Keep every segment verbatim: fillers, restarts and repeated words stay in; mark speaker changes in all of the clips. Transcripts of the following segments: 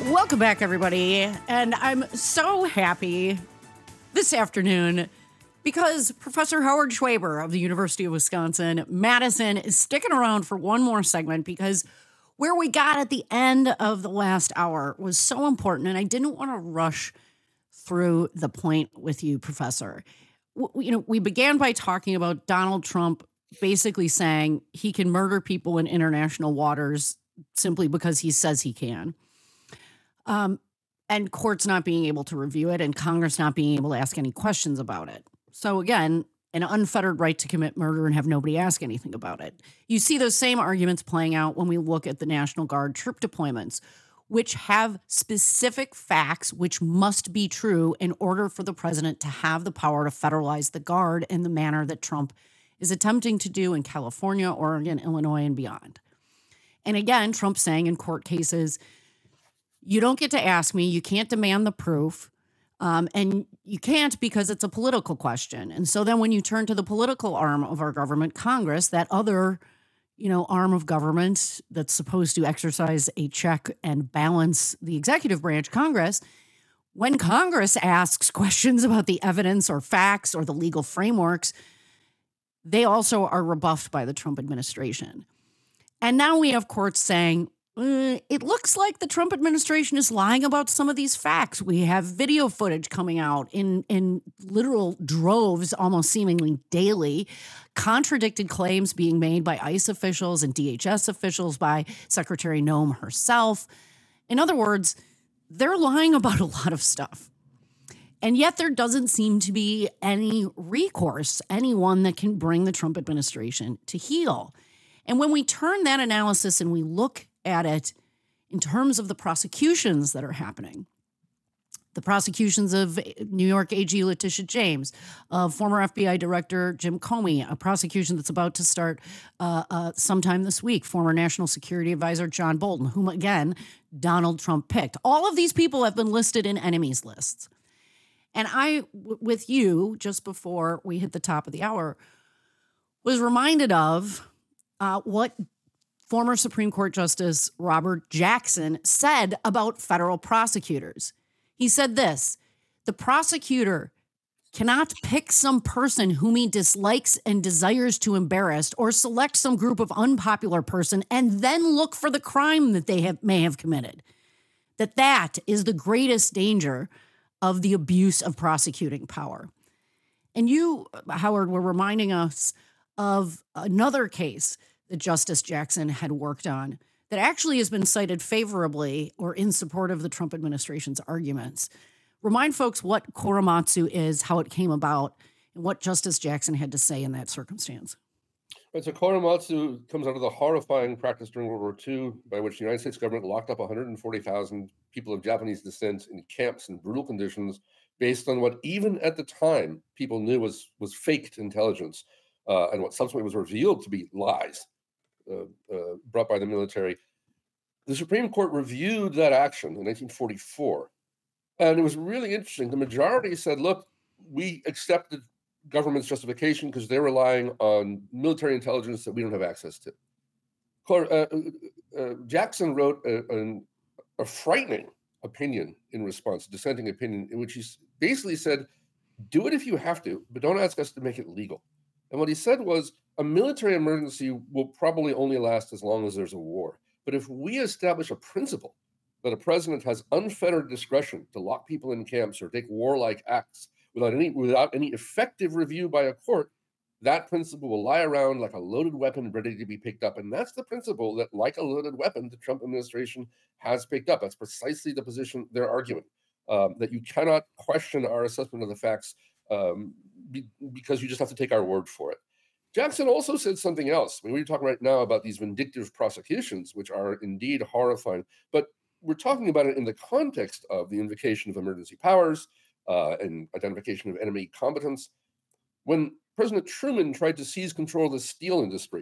Speaker 1: Welcome back, everybody. And I'm so happy this afternoon because Professor Howard Schwaber of the University of Wisconsin, Madison, is sticking around for one more segment because where we got at the end of the last hour was so important. And I didn't want to rush through the point with you, Professor. W- You know, we began by talking about Donald Trump basically saying he can murder people in international waters simply because he says he can. Um, and courts not being able to review it and Congress not being able to ask any questions about it. So again, an unfettered right to commit murder and have nobody ask anything about it. You see those same arguments playing out when we look at the National Guard troop deployments, which have specific facts which must be true in order for the president to have the power to federalize the Guard in the manner that Trump is attempting to do in California, Oregon, Illinois, and beyond. And again, Trump saying in court cases, you don't get to ask me, you can't demand the proof, um, and you can't because it's a political question. And so then when you turn to the political arm of our government, Congress, that other, you know, arm of government that's supposed to exercise a check and balance the executive branch, Congress, when Congress asks questions about the evidence or facts or the legal frameworks, they also are rebuffed by the Trump administration. And now we have courts saying, Uh, it looks like the Trump administration is lying about some of these facts. We have video footage coming out in, in literal droves, almost seemingly daily, contradicted claims being made by ICE officials and D H S officials, by Secretary Noem herself. In other words, they're lying about a lot of stuff. And yet there doesn't seem to be any recourse, anyone that can bring the Trump administration to heel. And when we turn that analysis and we look at it in terms of the prosecutions that are happening, the prosecutions of New York A G Letitia James, of former F B I Director Jim Comey, a prosecution that's about to start uh, uh, sometime this week, former National Security Advisor John Bolton, whom, again, Donald Trump picked. All of these people have been listed in enemies lists. And I, w- with you, just before we hit the top of the hour, was reminded of uh, what former Supreme Court Justice Robert Jackson said about federal prosecutors. He said this: the prosecutor cannot pick some person whom he dislikes and desires to embarrass, or select some group of unpopular person and then look for the crime that they have, may have committed. That that is the greatest danger of the abuse of prosecuting power. And you, Howard, were reminding us of another case that Justice Jackson had worked on that actually has been cited favorably or in support of the Trump administration's arguments. Remind folks what Korematsu is, how it came about, and what Justice Jackson had to say in that circumstance.
Speaker 2: Right, so Korematsu comes out of the horrifying practice during World War Two by which the United States government locked up one hundred forty thousand people of Japanese descent in camps in brutal conditions based on what even at the time people knew was, was faked intelligence uh, and what subsequently was revealed to be lies. Uh, uh, brought by the military. The Supreme Court reviewed that action in nineteen forty-four, and it was really interesting. The majority said, look, we accepted government's justification because they're relying on military intelligence that we don't have access to. Uh, uh, Jackson wrote a, a, a frightening opinion in response, a dissenting opinion, in which he basically said, do it if you have to, but don't ask us to make it legal. And what he said was, a military emergency will probably only last as long as there's a war. But if we establish a principle that a president has unfettered discretion to lock people in camps or take warlike acts without any without any effective review by a court, that principle will lie around like a loaded weapon ready to be picked up. And that's the principle that, like a loaded weapon, the Trump administration has picked up. That's precisely the position they're arguing, um, that you cannot question our assessment of the facts um, be, because you just have to take our word for it. Jackson also said something else. I mean, we're talking right now about these vindictive prosecutions, which are indeed horrifying, but we're talking about it in the context of the invocation of emergency powers uh, and identification of enemy competence. When President Truman tried to seize control of the steel industry,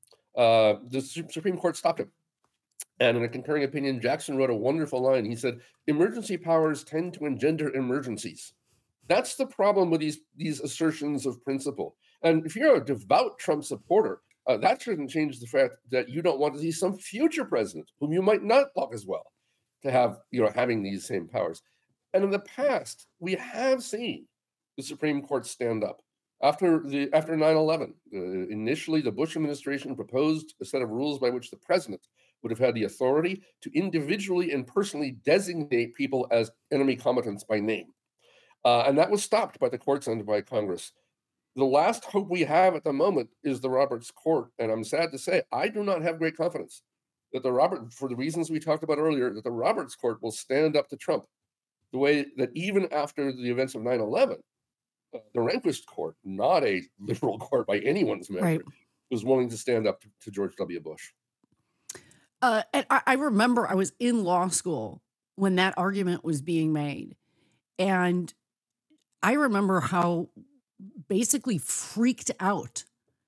Speaker 2: uh, the Supreme Court stopped him. And in a concurring opinion, Jackson wrote a wonderful line. He said, emergency powers tend to engender emergencies. That's the problem with these, these assertions of principle. And if you're a devout Trump supporter, uh, that shouldn't change the fact that you don't want to see some future president whom you might not love as well to have, you know, having these same powers. And in the past, we have seen the Supreme Court stand up. After the after nine eleven, uh, initially the Bush administration proposed a set of rules by which the president would have had the authority to individually and personally designate people as enemy combatants by name. Uh, and that was stopped by the courts and by Congress. The last hope we have at the moment is the Roberts Court, and I'm sad to say I do not have great confidence that the Robert, for the reasons we talked about earlier, that the Roberts Court will stand up to Trump the way that even after the events of nine eleven, uh, the Rehnquist Court, not a liberal court by anyone's measure,
Speaker 1: Right.
Speaker 2: was willing to stand up to, to George W. Bush.
Speaker 1: Uh, and I, I remember I was in law school when that argument was being made. And I remember how basically freaked out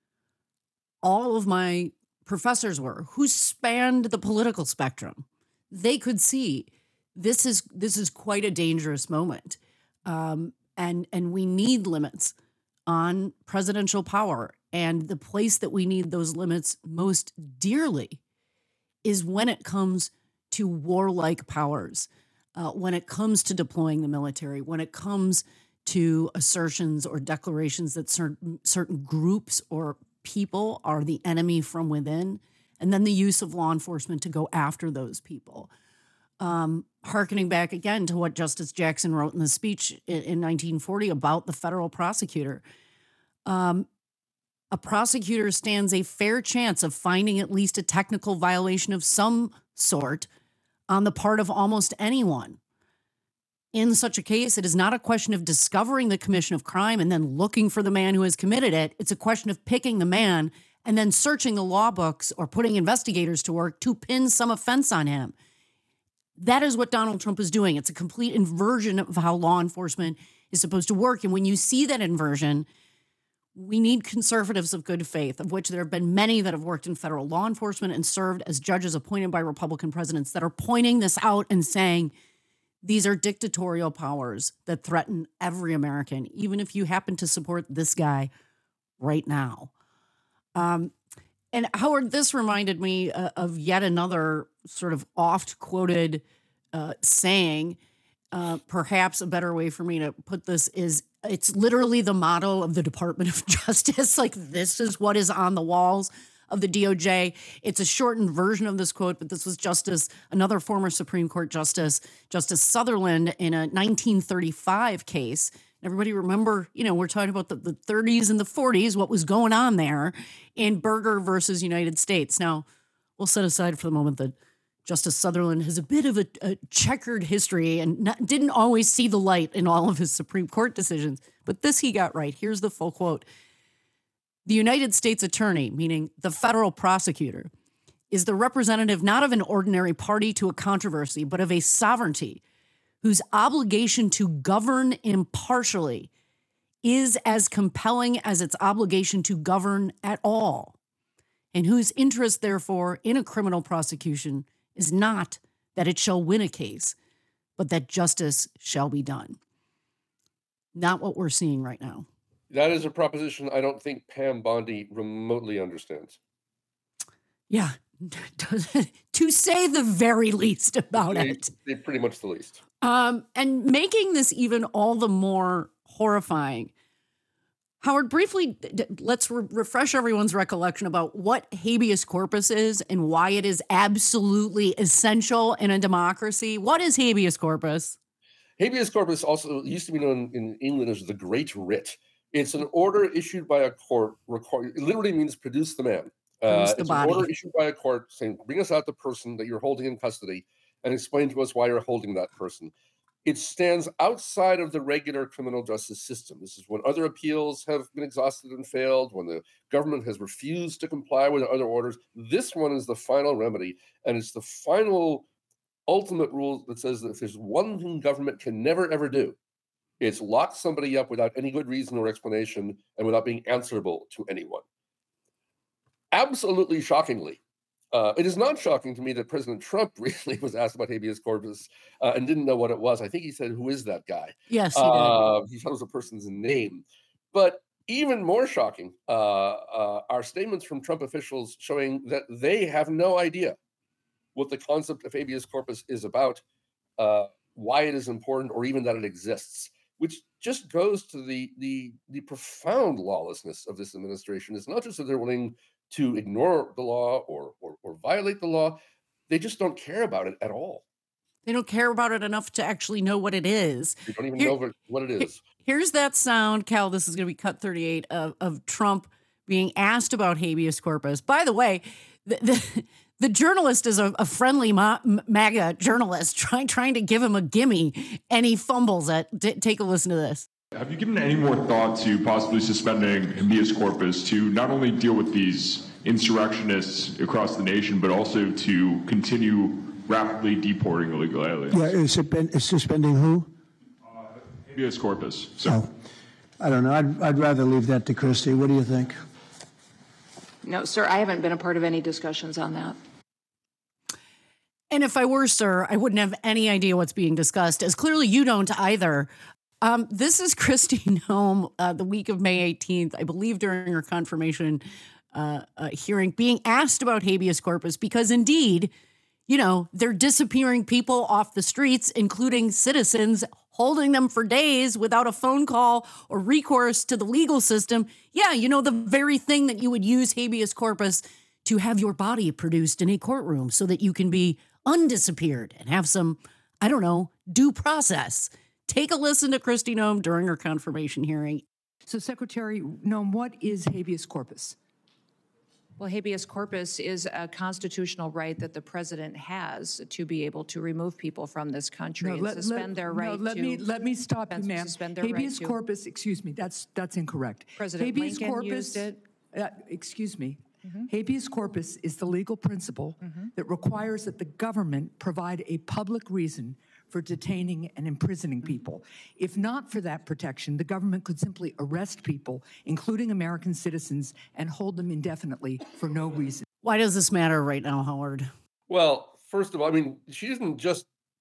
Speaker 1: all of my professors were who spanned the political spectrum. They could see this is this is quite a dangerous moment. Um, and and we need limits on presidential power. And the place that we need those limits most dearly is when it comes to warlike powers, uh, when it comes to deploying the military, when it comes to assertions or declarations that certain certain groups or people are the enemy from within, and then the use of law enforcement to go after those people. Um, hearkening back again to what Justice Jackson wrote in the speech in, in nineteen forty about the federal prosecutor. Um, a prosecutor stands a fair chance of finding at least a technical violation of some sort on the part of almost anyone. In such a case, it is not a question of discovering the commission of crime and then looking for the man who has committed it. It's a question of picking the man and then searching the law books or putting investigators to work to pin some offense on him. That is what Donald Trump is doing. It's a complete inversion of how law enforcement is supposed to work. And when you see that inversion, we need conservatives of good faith, of which there have been many that have worked in federal law enforcement and served as judges appointed by Republican presidents, that are pointing this out and saying, these are dictatorial powers that threaten every American, even if you happen to support this guy right now. Um, and Howard, this reminded me uh, of yet another sort of oft-quoted uh, saying. Uh, perhaps a better way for me to put this is it's literally the motto of the Department of Justice. Like, this is what is on the walls of the D O J. It's a shortened version of this quote, but this was Justice, another former Supreme Court Justice, Justice Sutherland, in a nineteen thirty-five case. Everybody remember, you know, we're talking about the, the thirties and the forties, what was going on there in Berger versus United States. Now, we'll set aside for the moment that Justice Sutherland has a bit of a, a checkered history and not, didn't always see the light in all of his Supreme Court decisions. But this he got right. Here's the full quote. The United States attorney, meaning the federal prosecutor, is the representative not of an ordinary party to a controversy, but of a sovereignty whose obligation to govern impartially is as compelling as its obligation to govern at all, and whose interest, therefore, in a criminal prosecution is not that it shall win a case, but that justice shall be done. Not what we're seeing right now.
Speaker 2: That is a proposition I don't think Pam Bondi remotely understands.
Speaker 1: Yeah, to say the very least about
Speaker 2: they,
Speaker 1: it.
Speaker 2: They pretty much the least.
Speaker 1: Um, and making this even all the more horrifying, Howard, briefly, d- let's re- refresh everyone's recollection about what habeas corpus is and why it is absolutely essential in a democracy. What is habeas corpus?
Speaker 2: Habeas corpus also used to be known in England as the Great Writ. It's an order issued by a court. Record, it literally means produce the man.
Speaker 1: Produce
Speaker 2: Uh,
Speaker 1: the
Speaker 2: it's
Speaker 1: body.
Speaker 2: an order issued by a court saying, bring us out the person that you're holding in custody and explain to us why you're holding that person. It stands outside of the regular criminal justice system. This is when other appeals have been exhausted and failed, when the government has refused to comply with other orders. This one is the final remedy, and it's the final ultimate rule that says that if there's one thing government can never, ever do, it's lock somebody up without any good reason or explanation and without being answerable to anyone. Absolutely shockingly, uh, it is not shocking to me that President Trump recently was asked about habeas corpus uh, and didn't know what it was. I think he said, "Who is that guy?"
Speaker 1: Yes, he
Speaker 2: uh, did. He thought it was a person's name. But even more shocking uh, uh, are statements from Trump officials showing that they have no idea what the concept of habeas corpus is about. uh, why it is important or even that it exists, which just goes to the the the profound lawlessness of this administration. It's not just that they're willing to ignore the law or or, or violate the law; they just don't care about it at all.
Speaker 1: They don't care about it enough to actually know what it is.
Speaker 2: They don't even
Speaker 1: Here,
Speaker 2: know what what it is.
Speaker 1: here's that sound, Cal. This is going to be cut thirty-eight of, of Trump being asked about habeas corpus. By the way, the the, the journalist is a, a friendly ma- MAGA journalist trying trying to give him a gimme, and he fumbles it. D- take a listen to this.
Speaker 3: Have you given any more thought to possibly suspending habeas corpus to not only deal with these insurrectionists across the nation, but also to continue rapidly deporting illegal aliens?
Speaker 4: Yeah, is it been, is suspending who?
Speaker 3: Uh, habeas corpus. So.
Speaker 4: Oh, I don't know. I'd, I'd rather leave that to Christie. What do you think?
Speaker 5: No, sir, I haven't been a part of any discussions on that.
Speaker 1: And if I were, sir, I wouldn't have any idea what's being discussed, as clearly you don't either. Um, this is Kristi Noem, uh, the week of May eighteenth, I believe during her confirmation uh, uh, hearing, being asked about habeas corpus because indeed, you know, they're disappearing people off the streets, including citizens, holding them for days without a phone call or recourse to the legal system. Yeah, you know, the very thing that you would use habeas corpus to have your body produced in a courtroom so that you can be undisappeared and have some, I don't know, due process. Take a listen to Kristi Noem during her confirmation hearing.
Speaker 6: So, Secretary Noem, what is habeas corpus?
Speaker 5: Well, habeas corpus is a constitutional right that the president has to be able to remove people from this country
Speaker 6: No,
Speaker 5: and
Speaker 6: let,
Speaker 5: suspend
Speaker 6: let,
Speaker 5: their
Speaker 6: no,
Speaker 5: right
Speaker 6: let
Speaker 5: to...
Speaker 6: Me, let me stop you, ma'am.
Speaker 5: Suspend their
Speaker 6: habeas
Speaker 5: right to,
Speaker 6: corpus, excuse me, that's that's incorrect.
Speaker 5: President
Speaker 6: habeas
Speaker 5: Lincoln
Speaker 6: corpus,
Speaker 5: used it.
Speaker 6: Uh, excuse me. Mm-hmm. Habeas corpus is the legal principle mm-hmm. that requires that the government provide a public reason for detaining and imprisoning people. If not for that protection, the government could simply arrest people, including American citizens, and hold them indefinitely for no reason.
Speaker 1: Why does this matter right now, Howard?
Speaker 2: Well, first of all, I mean, she didn't just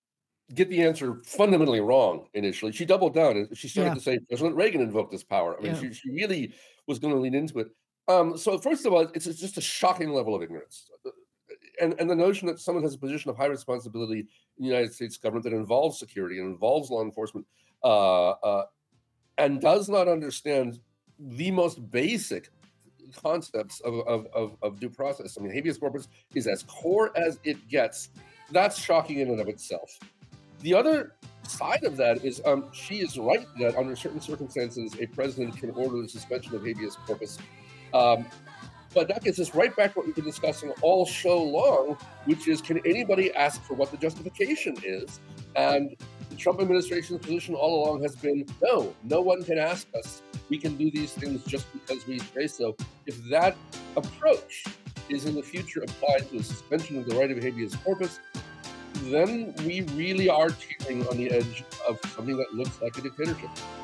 Speaker 2: get the answer fundamentally wrong initially. She doubled down and she started
Speaker 1: Yeah.
Speaker 2: to say President Reagan invoked this power. I mean,
Speaker 1: Yeah.
Speaker 2: she, she really was going to lean into it. Um, so first of all, it's it's just a shocking level of ignorance. And, and the notion that someone has a position of high responsibility in the United States government that involves security and involves law enforcement uh, uh, and does not understand the most basic concepts of, of, of, of due process. I mean, habeas corpus is as core as it gets. That's shocking in and of itself. The other side of that is um, she is right that under certain circumstances, a president can order the suspension of habeas corpus. Um, But that gets us right back to what we've been discussing all show long, which is, can anybody ask for what the justification is? And the Trump administration's position all along has been, no, no one can ask us. We can do these things just because we say so. If that approach is in the future applied to the suspension of the right of habeas corpus, then we really are teetering on the edge of something that looks like a dictatorship.